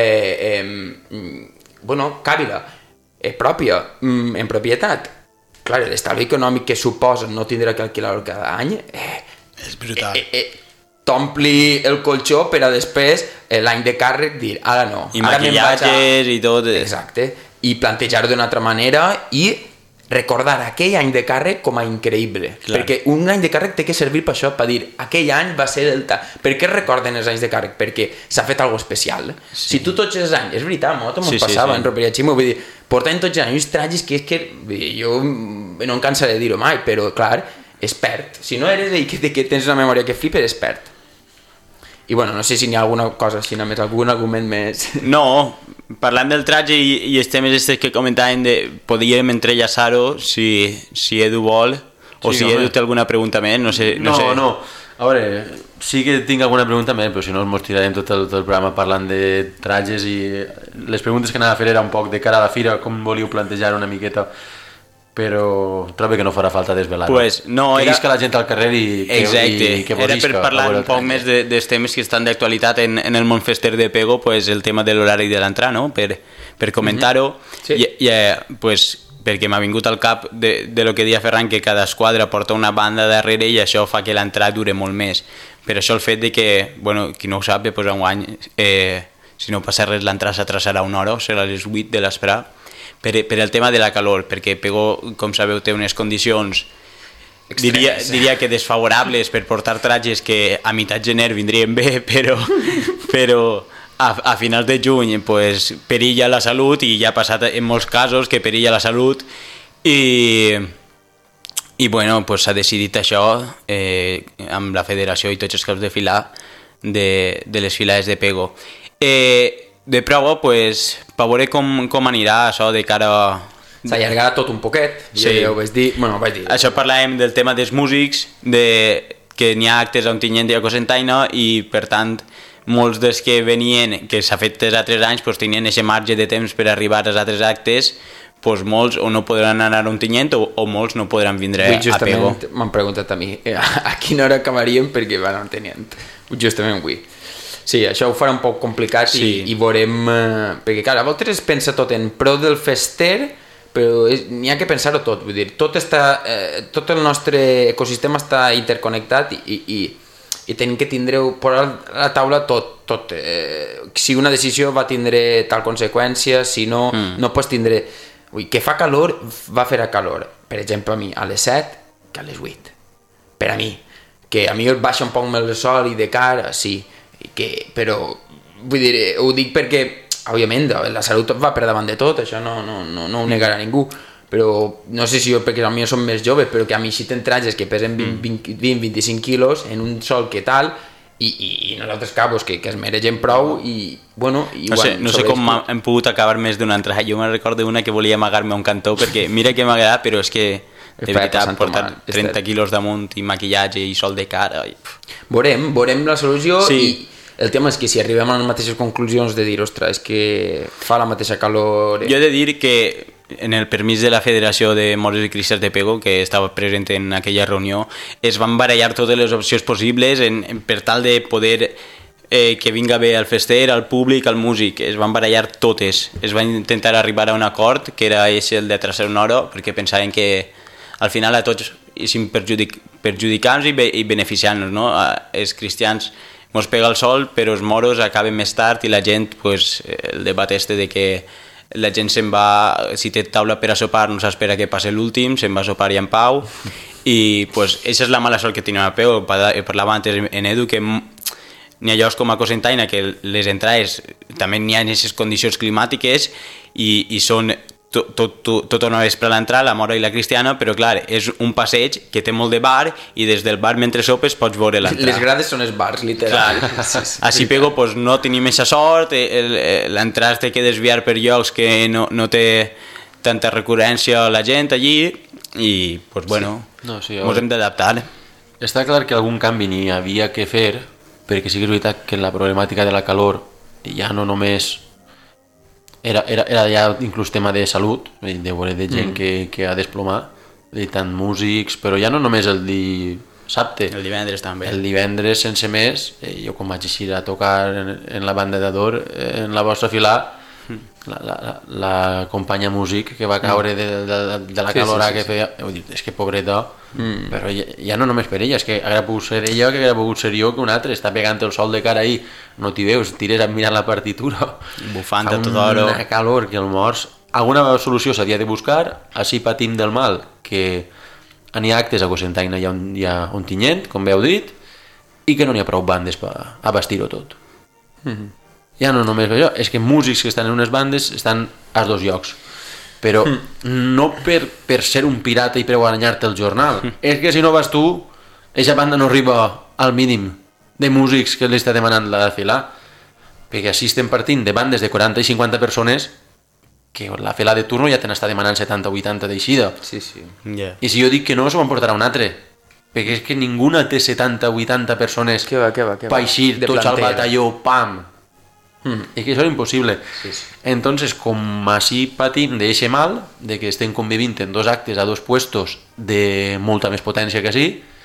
càbila pròpia en propietat, clar, l'estalvi econòmic que suposa no tindre que alquilar cada any és brutal. T'ompli el colxó per a després l'any de càrrec dir ara no, i maquillatges i tot. Exacte, i plantejar-ho d'una altra manera i recordar aquell any de càrrec com a increïble. Clar. Perquè un any de càrrec té que servir per això, per dir, aquell any va ser el... Per què es recorden els anys de càrrec? Perquè s'ha fet alguna especial. Si tu tots els anys... És veritat, m'ho passava en Roperia Ximo, vull dir, portant tots els anys uns trajes que és que... Jo no em cansaré de dir-ho mai, però, clar, es perd. Si no eres i que tens una memòria que flipa, es perd. I bueno, no sé si n'hi ha alguna cosa així, només algun argument més... No, parlant del traje i els temes estes que comentàvem, podríem entrellaçar-ho si Edu vol, o si Edu té alguna pregunta més, no sé. No. A veure, sí que tinc alguna pregunta més, però si no ens tirarem tot el programa parlant de trajes i les preguntes que anava a fer era un poc de cara a la fira, com volíeu plantejar una miqueta, però trobo que no farà falta desvelar. Pues no, que isca la gent al carrer i que era per parlar un poc més dels temes que estan d'actualitat en el món fester de Pego, pues el tema de l'horari de l'entrada, no? Per comentar-ho, sí. Pues, perquè m'ha vingut al cap de lo que deia Ferran, que cada esquadra porta una banda darrere i això fa que l'entrada dure molt més. Per això el fet de que, bueno, qui no ho sap, pues enguany, si no passa res, l'entrada s'atrasarà una hora, serà a les 8 de l'esperar, per el tema de la calor, perquè Pego, com sabeu, té unes condicions diria que desfavorables per portar trajes que a meitat gener vindrien bé, però a finals de juny pues, perilla la salut, i ja ha passat en molts casos que perilla la salut, i bueno, pues s'ha decidit això amb la federació i tots els caps de filar de les filades de Pego. De prova, pues, per veure com anirà això de cara a... S'allargarà tot un poquet, sí. Ja ho vaig dir. Bueno, vaig dir. Això parlàvem del tema dels músics, que n'hi ha actes a Ontinyent i a Cocentaina, i per tant molts dels que venien, que s'ha fet els altres anys, pues, tenien aquest marge de temps per arribar als altres actes, pues, molts o no podran anar a Ontinyent o molts no podran vindre a Pego. Justament m'han preguntat a mi a quina hora acabaríem perquè van a Ontinyent. Justament avui. Sí, això ho farà un poc complicat, sí. i veurem... perquè, clar, a voltes es pensa tot en pro del fester, però n'hi ha que pensar-ho tot, vull dir, tot el nostre ecosistema està interconnectat i tenim que tindre posar a la taula tot. Si una decisió va tindre tal conseqüència, si no, no pots tindre... Que fa calor, va fer a calor. Per exemple, a mi, a les 7 que a les 8. Per a mi. Que a mi baixa un poc més el sol i de cara, sí. Però, vull dir, ho dic perquè, òbviament, la salut va per davant de tot, això no ho negarà ningú, però no sé si jo, perquè a mi som més joves, però que a mi si tenen trajes que pesen 20-25 quilos en un sol que tal, i nosaltres cabos que es mereixen prou, i bueno... No sé com hem pogut acabar més d'una entrada. Jo me'n recordo una que volia amagar-me a un cantó, perquè mira que m'agrada, però és que de veritat portar 30 quilos damunt i maquillatge i sol de cara... Veurem la solució, sí. I el tema és que si arribem a les mateixes conclusions de dir, ostres, és que fa la mateixa calor... Jo he de dir que en el permís de la Federació de Moros i Cristians de Pego, que estava present en aquella reunió, es van barallar totes les opcions possibles per tal de poder que vinga bé al fester, al públic, al músic. Es van barallar totes. Es van intentar arribar a un acord, que era el de traçar una hora, perquè pensaven que al final a tots perjudicant-nos i beneficiant-nos, no? Els cristians ens pega el sol, però els moros acaben més tard i la gent, pues, el debat de que la gent se'n va, si té taula per a sopar no s'espera que passi l'últim, se'n va a sopar i en pau, i pues aquesta és la mala sort que tenim a Pego. Parlava antes en Edu que n'hi ha llocs com a Cocentaina que les entrades també n'hi ha en aquestes condicions climàtiques i són tota una vespre a l'entrada, la Mora i la Cristiana, però clar, és un passeig que té molt de bar i des del bar mentre sopes pots veure l'entrada. Les grades són els bars, literal. Així Pego pues, no tenim aquesta sort, l'entrada té que desviar per llocs que no té tanta recurrència a la gent allí i pues, bueno, ens hem d'adaptar. Està clar que algun canvi n'hi havia que fer, perquè sí que és veritat que la problemàtica de la calor ja no només era ja inclús tema de salut, de veure de gent que ha desplomar, tant músics, però ja no només el dissabte, el divendres també. El divendres sense més, jo com vaig eixir a tocar en la banda d'Ador, en la vostra filà, la companya músic que va caure de la calor que feia, és que pobreta, però ja no només per ella, és que hauria pogut ser ella, que hauria pogut ser jo, que un altre està pegant el sol de cara ahí, no t'hi veus, tires a mirar la partitura, bufant a tota hora, una calor que el morts, alguna solució s'havia de buscar, així patim del mal, que n'hi ha actes a Cocentaina hi ha un tinyent, com bé heu dit, i que no n'hi ha prou bandes per abastir-ho tot. Ja no només això, és que músics que estan en unes bandes estan als dos llocs, però no per ser un pirata i per guanyar-te el jornal, és que si no vas tu, aquesta banda no arriba al mínim de músics que li està demanant la fila, perquè així estem partint de bandes de 40 i 50 persones que la fila de turno ja te n'està demanant 70 o 80 d'eixida. Sí, sí. Yeah. I si jo dic que no, s'ho portarà un altre, perquè és que ninguna té 70 o 80 persones Què va. per eixir tots al batalló, pam. És que això és impossible. Sí. Entonces, com així patim d'eixe mal, de que estem convivint en dos actes a dos puestos de molta més potència que així,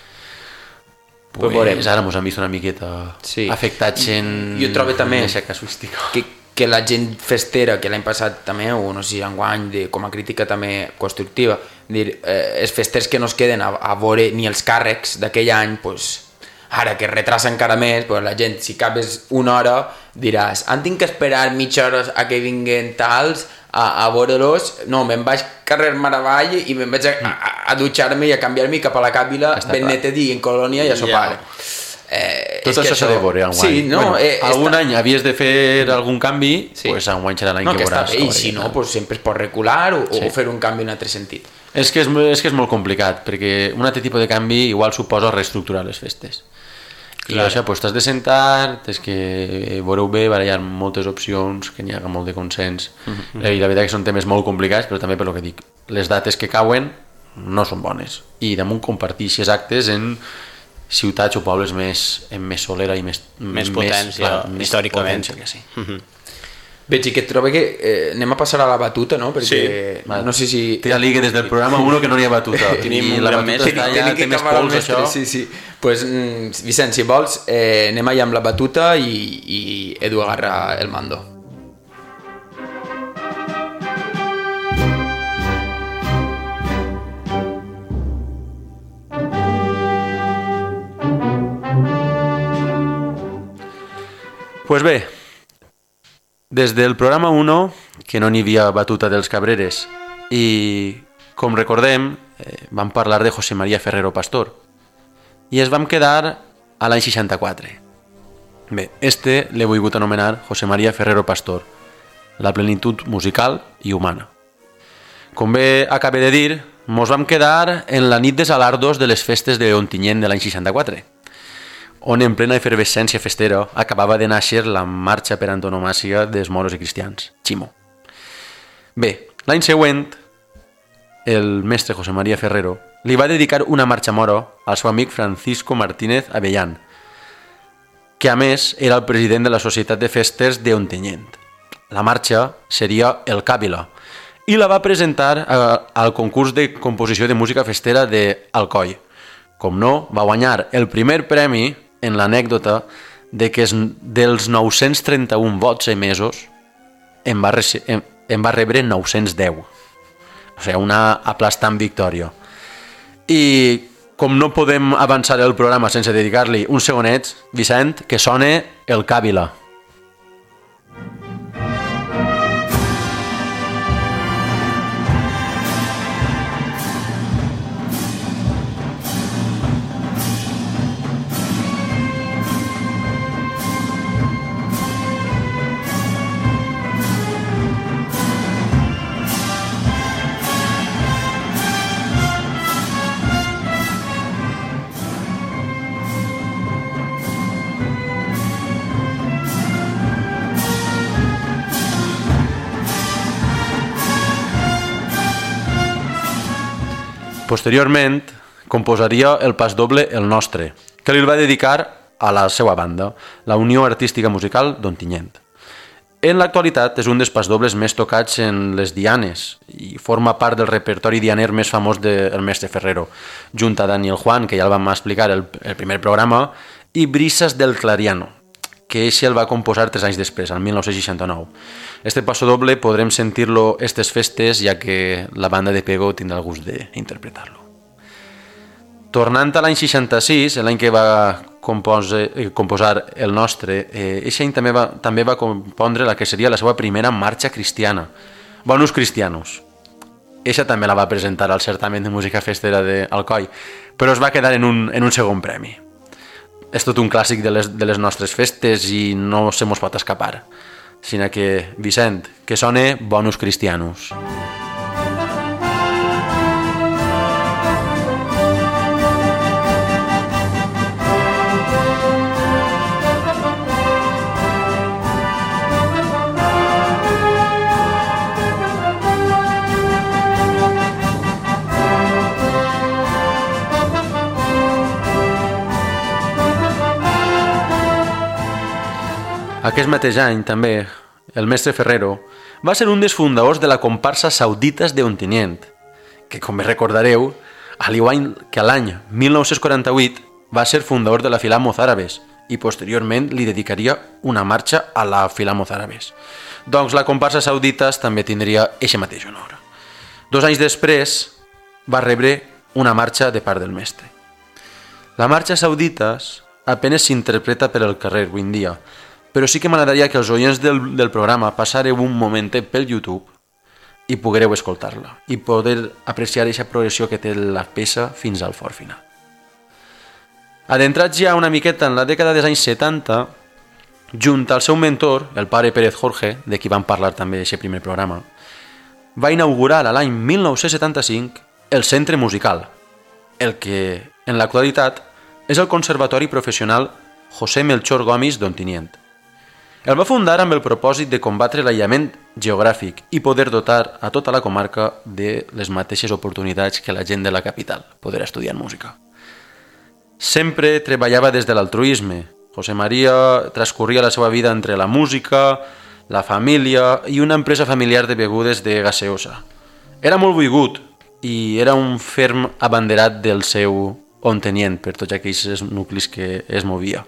pues ara mos han vist una miqueta afectats en jo trobo també aquesta casuística. Que la gent festera, que l'any passat també, o no sé si enguany, com a crítica també constructiva, dir, els festers que no es queden a veure ni els càrrecs d'aquell any, pues, ara que es retrasa encara més, pues, la gent, si acabes una hora, diràs, han tinc que esperar mitja hora a que vinguen tals a veure-los, no, me'n vaig carrer Maravall i me'n vaig a dutxar-me i a canviar-me cap a la Càpila, ben netet i en colònia i a sopar. Tot això s'ha de veure enguany. Sí, no, algun any havies de fer algun canvi, pues enguany serà l'any que veuràs. I si no, pues sempre es pot recular o fer un canvi en un altre sentit. És que és molt complicat, perquè un altre tipus de canvi igual suposa reestructurar les festes. I això, pues, t'has de sentar, tens que veureu bé, barallar moltes opcions, que n'hi ha molt de consens. I la veritat que són temes molt complicats, però també per lo que dic, les dates que cauen no són bones. I damunt compartir aquests actes en ciutats o pobles amb més solera i més potència, històricament. Que sí. Veig que trobo que anem a passar a la batuta, no? Perquè no sé si... Té la liga des del programa 1 que no n'hi ha batuta. Tenim I la batuta està ja, té més pols, això. Sí. Pues, Vicent, si vols, anem allà amb la batuta i Edu agarra el mando. Pues bé, des del programa 1, que no n'hi havia batuta dels Cabreres, i com recordem, vam parlar de José María Ferrero Pastor, i ens vam quedar a l'any 64. Bé, l'he volgut anomenar José María Ferrero Pastor, la plenitud musical i humana. Com bé acabé de dir, mos vam quedar en la nit de Salardos de les festes de Ontinyent de l'any 64, on en plena efervescència festera acabava de néixer la marxa per antonomàsia dels moros i cristians, Ximo. Bé, l'any següent, el mestre José María Ferrero li va dedicar una marxa moro al seu amic Francisco Martínez Avellán, que a més era el president de la Societat de Festes de Ontinyent. La marxa seria El Càbila i la va presentar al concurs de composició de música festera d'Alcoi. Com no, va guanyar el primer premi en l'anècdota de que dels 931 vots emesos en va rebre 910. O sigui, una aplastant victòria. I com no podem avançar el programa sense dedicar-li uns segonets, Vicent, que sone El Càbila. Posteriorment, composaria el pasdoble El Nostre, que li va dedicar a la seva banda, la Unió Artística Musical d'Ontinyent. En l'actualitat és un dels pasdobles més tocats en les dianes i forma part del repertori dianer més famós del mestre Ferrero, junt a Daniel Juan, que ja el vam explicar el primer programa, i Brisas del Clariano, que ell el va composar 3 anys després, el 1969. Este pasdoble podrem sentir-lo estes festes, ja que la banda de Pego tindrà el gust d'interpretar-lo. Tornant a l'any 66, l'any que va composar El Nostre, aquest any també va compondre la que seria la seva primera marxa cristiana, Bonus Cristianos. Eixa també la va presentar al certamen de música festera d'Alcoi, però es va quedar en un segon premi. És tot un clàssic de les nostres festes i no se mos pot escapar. Sinó que, Vicent, que sone Bonus Cristianos. Aquest mateix any, també, el mestre Ferrero va ser un dels fundadors de la comparsa Sauditas de Ontinyent, que, com bé recordareu, al igual que l'any 1948 va ser fundador de la Fila Mozárabes i posteriorment li dedicaria una marxa a la Fila Mozárabes. Doncs la comparsa Sauditas també tindria eixe mateix honor. 2 anys després va rebre una marxa de part del mestre. La marxa Sauditas apenas s'interpreta per el carrer avui en dia, però sí que m'agradaria que els oients del programa passareu un momentet pel YouTube i poguereu escoltar-la i poder apreciar aquesta progressió que té la peça fins al fort final. Adentrats ja una miqueta en la dècada dels anys 70, junt al seu mentor, el pare Pérez Jorge, de qui vam parlar també en aquest primer programa, va inaugurar a l'any 1975 el Centre Musical, el que en l'actualitat és el Conservatori Professional José Melchor Gomis d'Ontinyent. El va fundar amb el propòsit de combatre l'aïllament geogràfic i poder dotar a tota la comarca de les mateixes oportunitats que la gent de la capital, poder estudiar música. Sempre treballava des de l'altruisme. José María transcorria la seva vida entre la música, la família i una empresa familiar de begudes de gaseosa. Era molt volgut i era un ferm abanderat del seu Ontinyent per tots aquells nuclis que es movia.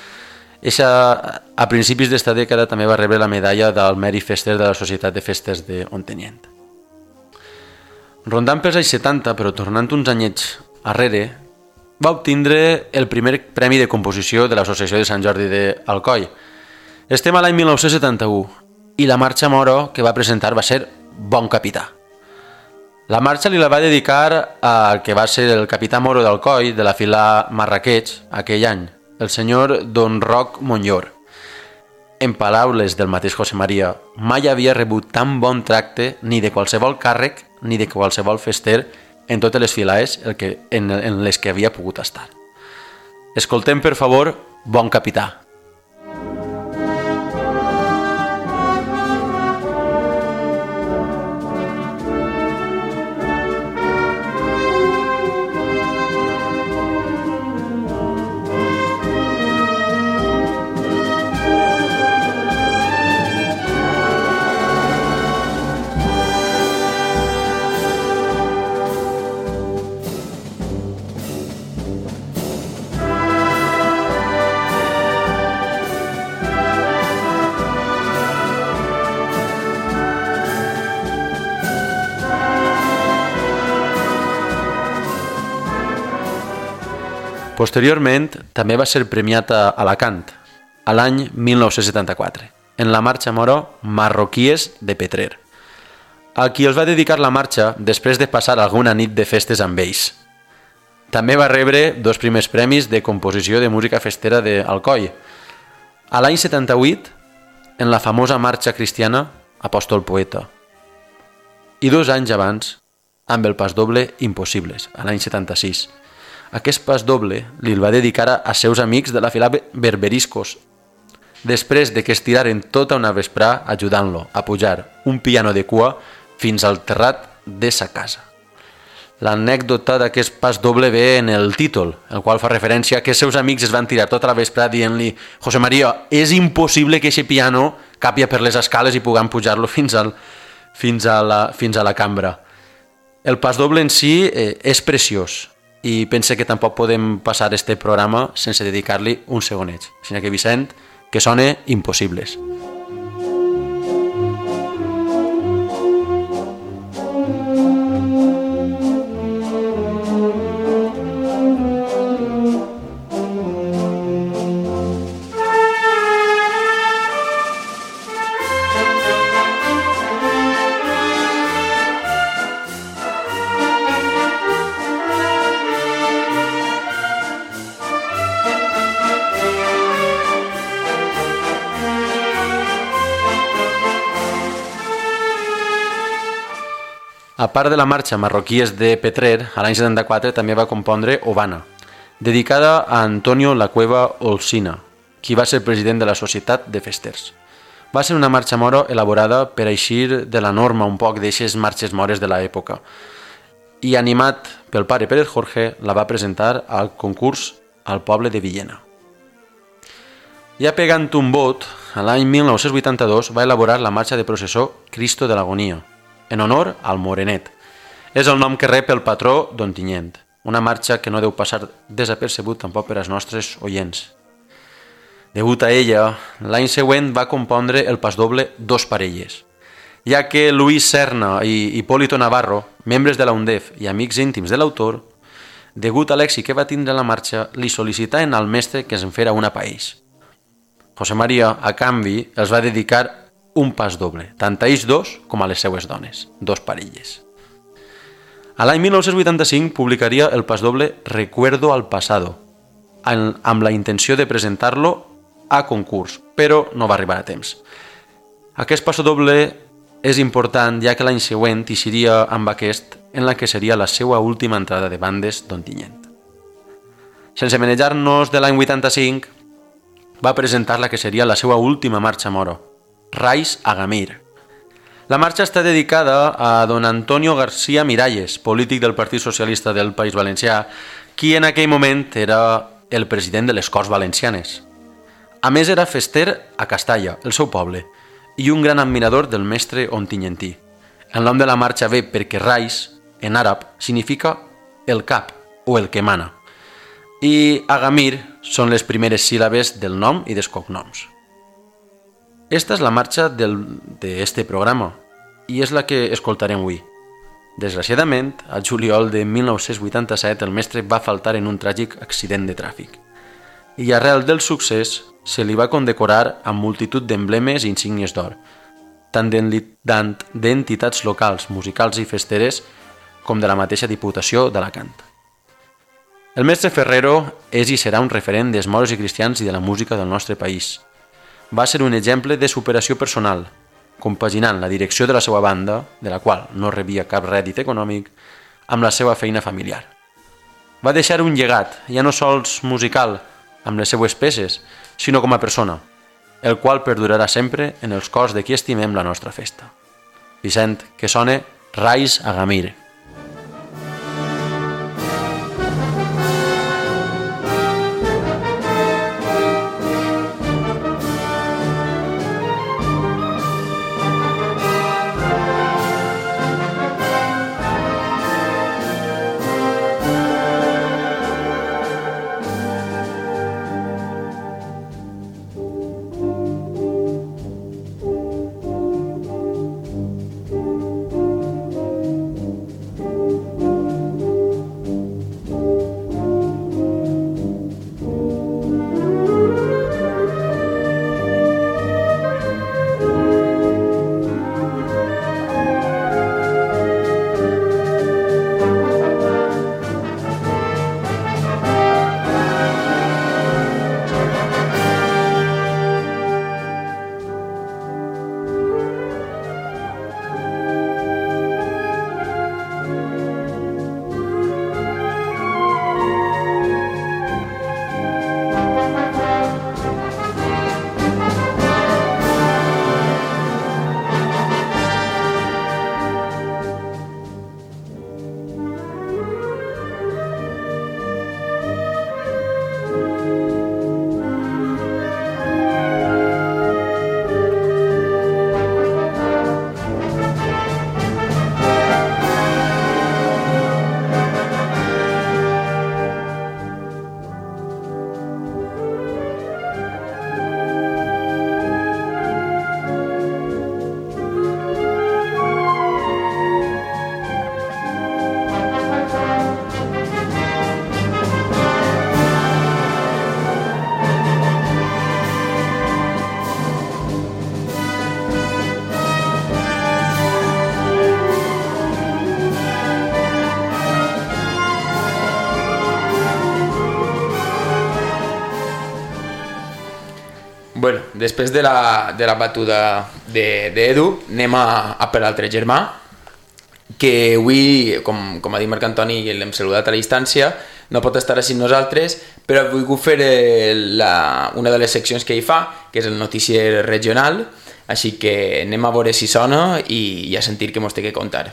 A principis d'esta dècada també va rebre la medalla del mèrit fester de la Societat de Festes d'Ontinyent. Rondant pels anys 70, però tornant uns anyets arrere, va obtindre el primer premi de composició de l'Associació de Sant Jordi d'Alcoi. Estem a l'any 1971 i la marxa moro que va presentar va ser Bon Capità. La marxa li la va dedicar al que va ser el capità moro d'Alcoi de la Fila Marrakech aquell any, el senyor Don Roc Monllor. En paraules del mateix José María, mai havia rebut tan bon tracte ni de qualsevol càrrec ni de qualsevol fester en totes les filaes en les que havia pogut estar. Escoltem, per favor, Bon Capità. Posteriorment, també va ser premiat a Alacant, a l'any 1974, en la marxa moro Marroquíes de Petrer, a qui els va dedicar la marxa després de passar alguna nit de festes amb ells. També va rebre 2 primers premis de composició de música festera d'Alcoi. A l'any 78, en la famosa marxa cristiana Apòstol Poeta. I 2 anys abans, amb el pas doble Impossibles, a l'any 76. Aquest pas doble li va dedicar a seus amics de la Fila Berberiscos, després de que estiraren tota una vesprà ajudant-lo a pujar un piano de cua fins al terrat de sa casa. L'anècdota d'aquest pas doble ve en el títol, el qual fa referència que els seus amics es van tirar tota la vesprà dient-li «José María, és impossible que aquest piano capia per les escales i puguem pujar-lo fins a la cambra». El pas doble en si és preciós, i pense que tampoc podem passar este programa sense dedicar-li un segonet. Sinó que, Vicent, que sone Impossibles. A part de la marxa Marroquíes de Petrer, a l'any 74 també va compondre Ovana, dedicada a Antonio La Cueva Olsina, qui va ser president de la Societat de Festers. Va ser una marxa mora elaborada per eixir de la norma un poc d'eixes marxes mores de l'època i, animat pel pare Pérez Jorge, la va presentar al concurs al poble de Villena. Ja pegant un vot, l'any 1982 va elaborar la marxa de processó Cristo de l'Agonia, en honor al Morenet. És el nom que rep el patró d'Ontinyent, una marxa que no deu passar desapercebut tampoc per als nostres oients. Degut a ella, l'any següent va compondre el pasdoble Dos parelles, ja que Luis Serna i Hipólito Navarro, membres de la UNDEF i amics íntims de l'autor, degut a l'èxit que va tindre la marxa, li sol·licitaven al mestre que se'n fera una pa ells. José María, a canvi, els va dedicar un pas doble, tant a ells dos com a les seues dones, Dos parelles. A l'any 1985 publicaria el pas doble Recuerdo al pasado, amb la intenció de presentar-lo a concurs, però no va arribar a temps. Aquest pas doble és important ja que l'any següent eixiria amb aquest en la que seria la seva última entrada de bandes d'Ontinyent. Sense manejar-nos de l'any 85, va presentar la que seria la seva última marxa moro, Rais a Gamir. La marxa està dedicada a don Antonio García Miralles, polític del Partit Socialista del País Valencià, qui en aquell moment era el president de les Corts Valencianes. A més, era fester a Castalla, el seu poble, i un gran admirador del mestre ontinyentí. El nom de la marxa ve perquè Rais, en àrab, significa el cap o el que mana, i Agamir són les primeres síl·labes del nom i dels cognoms. Esta és la marxa d'este programa i és la que escoltarem avui. Desgraciadament, al juliol de 1987 el mestre va faltar en un tràgic accident de tràfic i arrel del succés se li va condecorar amb multitud d'emblemes i insígnies d'or, tant d'entitats locals, musicals i festeres com de la mateixa Diputació d'Alacant. El mestre Ferrero és i serà un referent dels moros i cristians i de la música del nostre país. Va ser un exemple de superació personal, compaginant la direcció de la seva banda, de la qual no rebia cap rèdit econòmic, amb la seva feina familiar. Va deixar un llegat, ja no sols musical, amb les seues peces, sinó com a persona, el qual perdurarà sempre en els cors de qui estimem la nostra festa. Vicent, que sone Rais a Gamir. Bueno, després de la batuda d'Edu, anem a per l'altre germà. que avui, com ha dit Marc Antoni, i l'hem saludat a la distància, no pot estar així amb nosaltres, però he volgut fer una de les seccions que ell fa, que és el noticier regional, així que anem a veure si sona i a sentir què mos té que contar.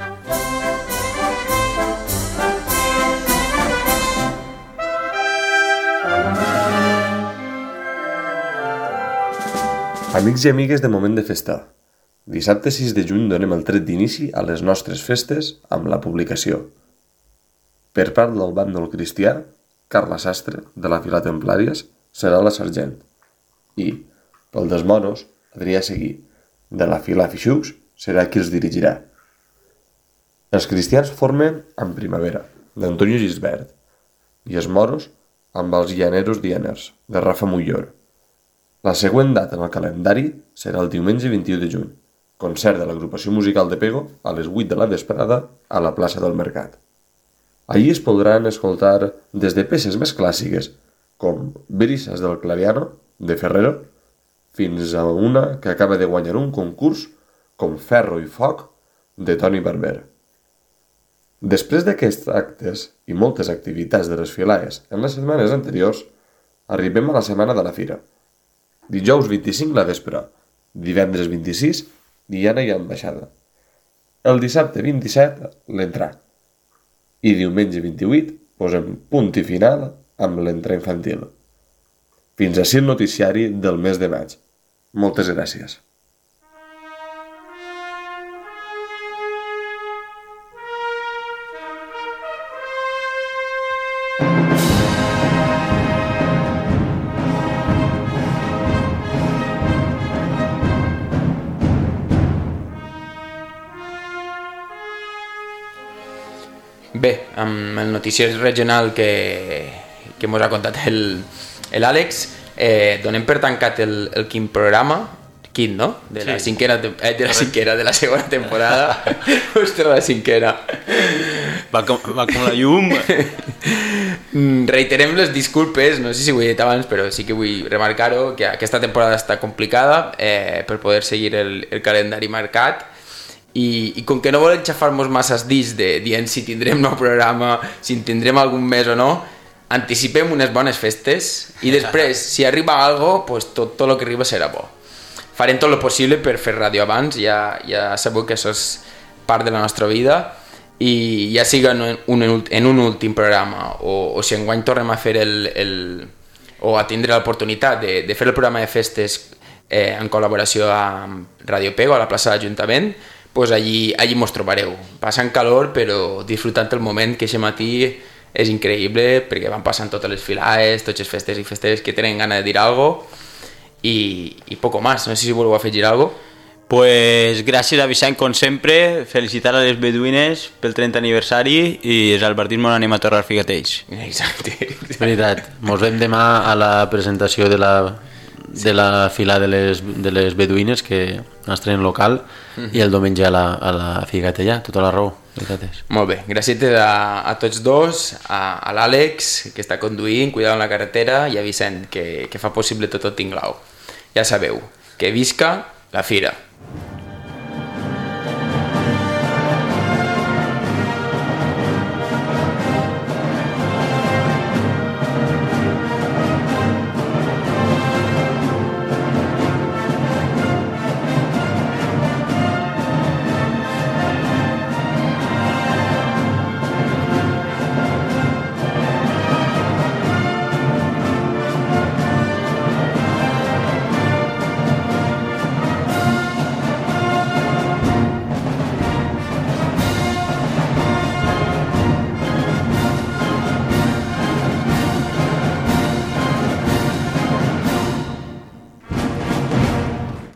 Amics i amigues de Moment de Festa, dissabte 6 de juny donem el tret d'inici a les nostres festes amb la publicació. Per part del bàndol cristià, Carla Sastre, de la Fila Templàries, serà la sergent. I, pel dels monos, Adrià Seguí, de la Fila Fixux, serà qui els dirigirà. Els cristians formen amb Primavera, d'Antonio Gisbert, i els moros amb els Llaneros Dianers, de Rafa Mullor. La següent data en el calendari serà el diumenge 21 de juny, concert de l'agrupació musical de Pego a les 8 de la vesprada a la plaça del Mercat. Allí es podran escoltar des de peces més clàssiques, com Brisas del Clariano, de Ferrero, fins a una que acaba de guanyar un concurs com Ferro i Foc, de Toni Barber. Després d'aquests actes i moltes activitats de les filaes en les setmanes anteriors, arribem a la setmana de la fira. Dijous 25 la vespre, divendres 26 diana i ambaixada. El dissabte 27 l'entrà. I diumenge 28 posem punt i final amb l'entrà infantil. Fins ací el noticiari del mes de maig. Moltes gràcies. Bé, amb el noticiari regional que mos ha contat l'Àlex, donem per tancat el quint programa, quint, no? De la cinquena, de la segona temporada. Ostres, la cinquena. Va com la llum. Reiterem les disculpes, no sé si ho he dit abans, però sí que vull remarcar-ho, que aquesta temporada està complicada per poder seguir el calendari marcat. I com que no volem xafar-nos masses dits dient si tindrem nou programa, si en tindrem algun mes o no, anticipem unes bones festes i després, si arriba algo, pues tot el que arriba serà bo. Farem tot el possible per fer ràdio abans, ja sabeu que això és part de la nostra vida, i ja siga en un últim programa o si enguany tornem a fer o a tindre l'oportunitat de fer el programa de festes en col·laboració amb Radio Pego a la plaça de l'Ajuntament, pues allí mos trobareu, passant calor però disfrutant el moment, que aquest matí és increïble perquè van passant totes les filaes, tots els festes i festeres que tenen gana de dir alguna cosa i poco más, no sé si voleu afegir alguna cosa. Pues gràcies a Vicent, com sempre, felicitar a les beduïnes pel 30 aniversari i els albertisme anem a torrar figatells. Exacte. Veritat, mos veiem demà a la presentació de la fila de les beduïnes que estrenen local i el diumenge a la figatella, tota la raó. Molt bé, gràcies a tots dos, a l'Àlex que està conduint, cuidant la carretera, i a Vicent que fa possible tot el tinglau. Ja sabeu, que visca la fira.